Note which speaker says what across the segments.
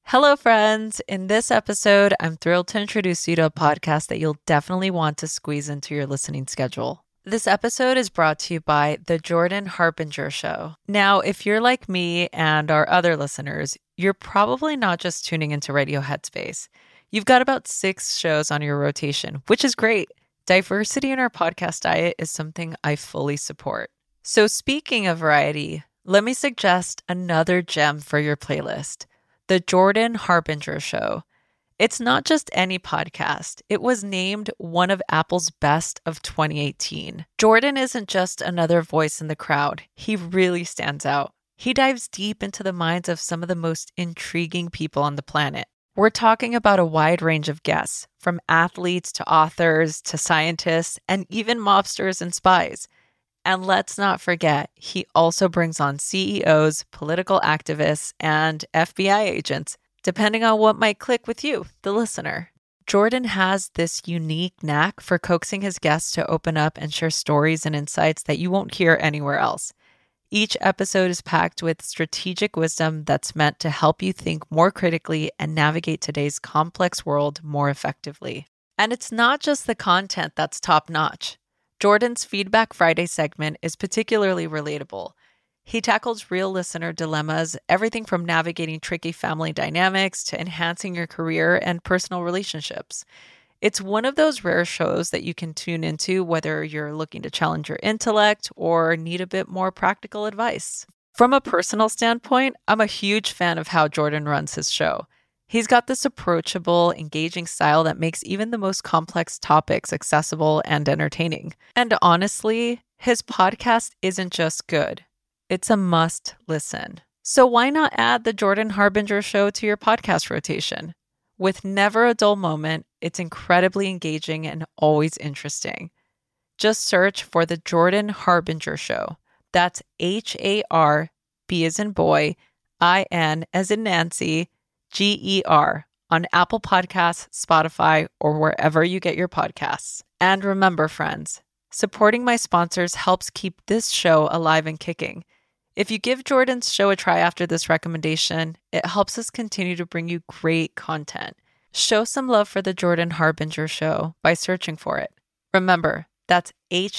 Speaker 1: Hello, friends. In this episode, I'm thrilled to introduce you to a podcast that you'll definitely want to squeeze into your listening schedule. This episode is brought to you by The Jordan Harbinger Show. Now, if you're like me and our other listeners, you're probably not just tuning into Radio Headspace. You've got about 6 shows on your rotation, which is great. Diversity in our podcast diet is something I fully support. So speaking of variety, let me suggest another gem for your playlist. The Jordan Harbinger Show. It's not just any podcast. It was named one of Apple's best of 2018. Jordan isn't just another voice in the crowd. He really stands out. He dives deep into the minds of some of the most intriguing people on the planet. We're talking about a wide range of guests, from athletes to authors to scientists and even mobsters and spies. And let's not forget, he also brings on CEOs, political activists, and FBI agents, depending on what might click with you, the listener. Jordan has this unique knack for coaxing his guests to open up and share stories and insights that you won't hear anywhere else. Each episode is packed with strategic wisdom that's meant to help you think more critically and navigate today's complex world more effectively. And it's not just the content that's top-notch. Jordan's Feedback Friday segment is particularly relatable. He tackles real listener dilemmas, everything from navigating tricky family dynamics to enhancing your career and personal relationships. It's one of those rare shows that you can tune into whether you're looking to challenge your intellect or need a bit more practical advice. From a personal standpoint, I'm a huge fan of how Jordan runs his show. He's got this approachable, engaging style that makes even the most complex topics accessible and entertaining. And honestly, his podcast isn't just good. It's a must listen. So why not add the Jordan Harbinger Show to your podcast rotation? With never a dull moment, it's incredibly engaging and always interesting. Just search for the Jordan Harbinger Show. That's H-A-R-B as in boy, I-N as in Nancy, G-E-R on Apple Podcasts, Spotify, or wherever you get your podcasts. And remember, friends, supporting my sponsors helps keep this show alive and kicking. If you give Jordan's show a try after this recommendation, it helps us continue to bring you great content. Show some love for the Jordan Harbinger Show by searching for it. Remember, that's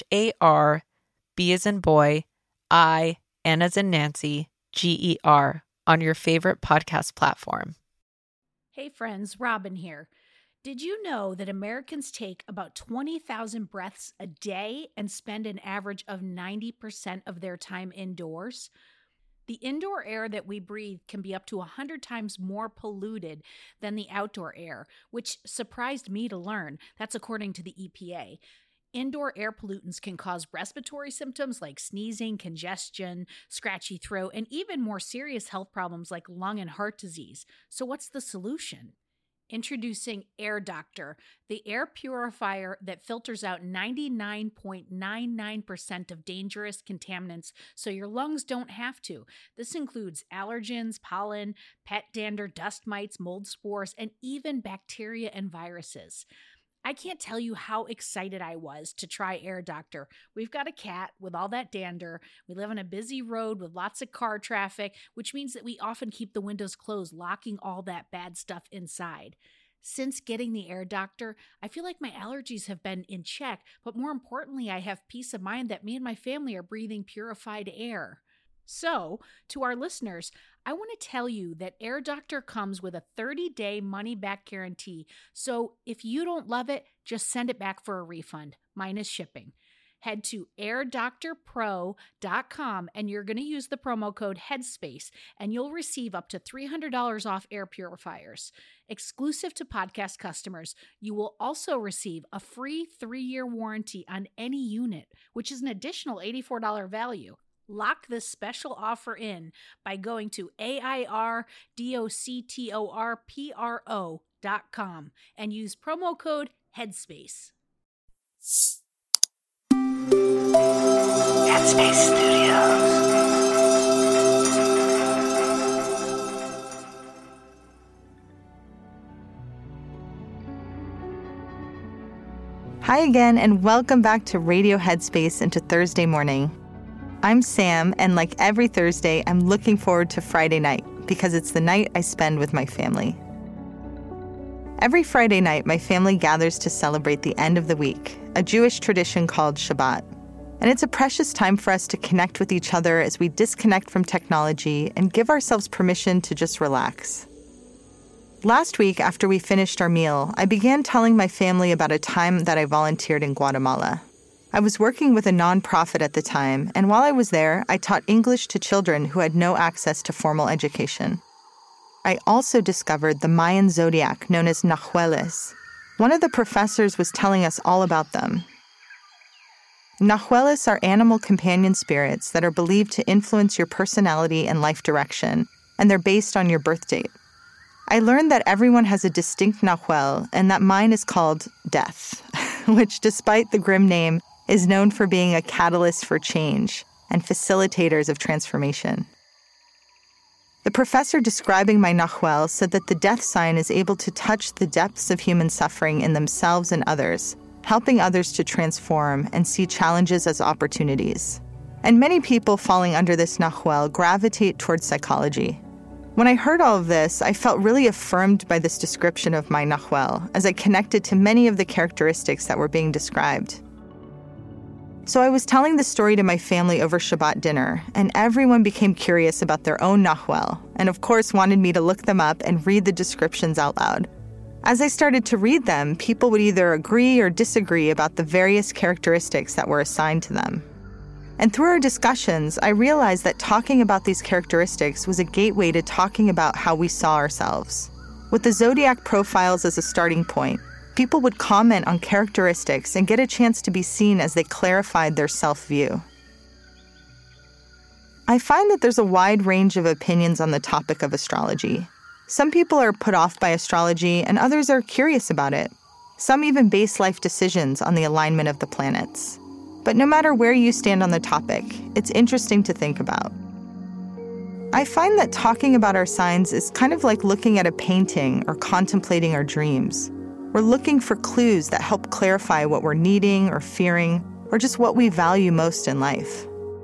Speaker 1: H-A-R-B as in boy, I-N as in Nancy, G-E-R on your favorite podcast platform.
Speaker 2: Hey friends, Robin here. Did you know that Americans take about 20,000 breaths a day and spend an average of 90% of their time indoors? The indoor air that we breathe can be up to 100 times more polluted than the outdoor air, which surprised me to learn. That's according to the EPA. Indoor air pollutants can cause respiratory symptoms like sneezing, congestion, scratchy throat, and even more serious health problems like lung and heart disease. So what's the solution? Introducing Air Doctor, the air purifier that filters out 99.99% of dangerous contaminants so your lungs don't have to. This includes allergens, pollen, pet dander, dust mites, mold spores, and even bacteria and viruses. I can't tell you how excited I was to try Air Doctor. We've got a cat with all that dander. We live on a busy road with lots of car traffic, which means that we often keep the windows closed, locking all that bad stuff inside. Since getting the Air Doctor, I feel like my allergies have been in check, but more importantly, I have peace of mind that me and my family are breathing purified air. So, to our listeners, I want to tell you that Air Doctor comes with a 30-day money-back guarantee. So, if you don't love it, just send it back for a refund, minus shipping. Head to airdoctorpro.com and you're going to use the promo code HEADSPACE and you'll receive up to $300 off air purifiers. Exclusive to podcast customers, you will also receive a free 3-year warranty on any unit, which is an additional $84 value. Lock this special offer in by going to AIRDOCTORPRO.com and use promo code HEADSPACE.
Speaker 3: Headspace Studios.
Speaker 4: Hi again, and welcome back to Radio Headspace into Thursday morning. I'm Sam, and like every Thursday, I'm looking forward to Friday night because it's the night I spend with my family. Every Friday night, my family gathers to celebrate the end of the week, a Jewish tradition called Shabbat. And it's a precious time for us to connect with each other as we disconnect from technology and give ourselves permission to just relax. Last week, after we finished our meal, I began telling my family about a time that I volunteered in Guatemala. I was working with a nonprofit at the time, and while I was there, I taught English to children who had no access to formal education. I also discovered the Mayan zodiac known as Nahuales. One of the professors was telling us all about them. Nahuales are animal companion spirits that are believed to influence your personality and life direction, and they're based on your birth date. I learned that everyone has a distinct Nahuel, and that mine is called Death, which, despite the grim name, is known for being a catalyst for change and facilitators of transformation. The professor describing my Nahuel said that the death sign is able to touch the depths of human suffering in themselves and others, helping others to transform and see challenges as opportunities. And many people falling under this Nahuel gravitate towards psychology. When I heard all of this, I felt really affirmed by this description of my Nahuel, as I connected to many of the characteristics that were being described. So I was telling the story to my family over Shabbat dinner, and everyone became curious about their own Nahuel, and of course wanted me to look them up and read the descriptions out loud. As I started to read them, people would either agree or disagree about the various characteristics that were assigned to them. And through our discussions, I realized that talking about these characteristics was a gateway to talking about how we saw ourselves. With the zodiac profiles as a starting point, people would comment on characteristics and get a chance to be seen as they clarified their self-view. I find that there's a wide range of opinions on the topic of astrology. Some people are put off by astrology, and others are curious about it. Some even base life decisions on the alignment of the planets. But no matter where you stand on the topic, it's interesting to think about. I find that talking about our signs is kind of like looking at a painting or contemplating our dreams. We're looking for clues that help clarify what we're needing or fearing, or just what we value most in life.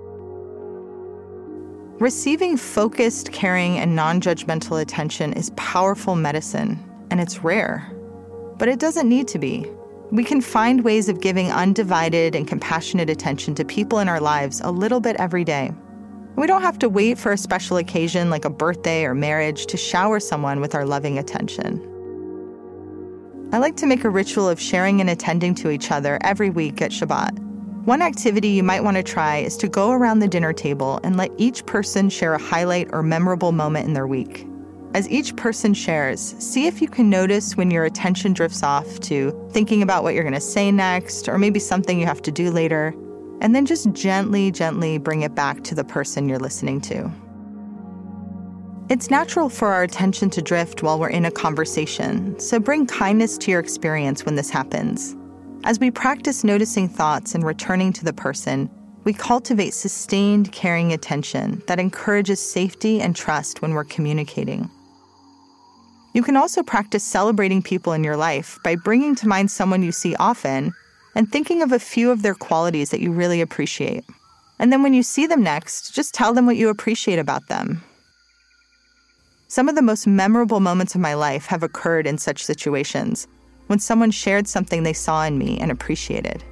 Speaker 4: Receiving focused, caring, and non-judgmental attention is powerful medicine, and it's rare. But it doesn't need to be. We can find ways of giving undivided and compassionate attention to people in our lives a little bit every day. We don't have to wait for a special occasion like a birthday or marriage to shower someone with our loving attention. I like to make a ritual of sharing and attending to each other every week at Shabbat. One activity you might want to try is to go around the dinner table and let each person share a highlight or memorable moment in their week. As each person shares, see if you can notice when your attention drifts off to thinking about what you're going to say next, or maybe something you have to do later, and then just gently bring it back to the person you're listening to. It's natural for our attention to drift while we're in a conversation, so bring kindness to your experience when this happens. As we practice noticing thoughts and returning to the person, we cultivate sustained, caring attention that encourages safety and trust when we're communicating. You can also practice celebrating people in your life by bringing to mind someone you see often and thinking of a few of their qualities that you really appreciate. And then when you see them next, just tell them what you appreciate about them. Some of the most memorable moments of my life have occurred in such situations, when someone shared something they saw in me and appreciated.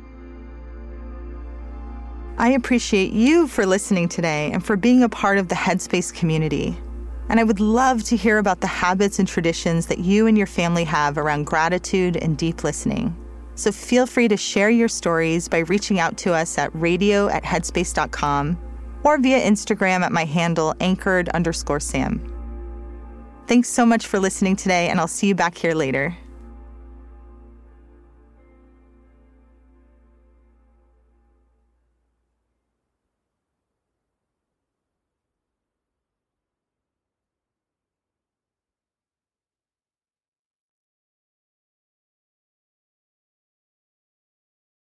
Speaker 4: I appreciate you for listening today and for being a part of the Headspace community. And I would love to hear about the habits and traditions that you and your family have around gratitude and deep listening. So feel free to share your stories by reaching out to us at radio@headspace.com or via Instagram at my handle anchored_Sam. Thanks so much for listening today, and I'll see you back here later.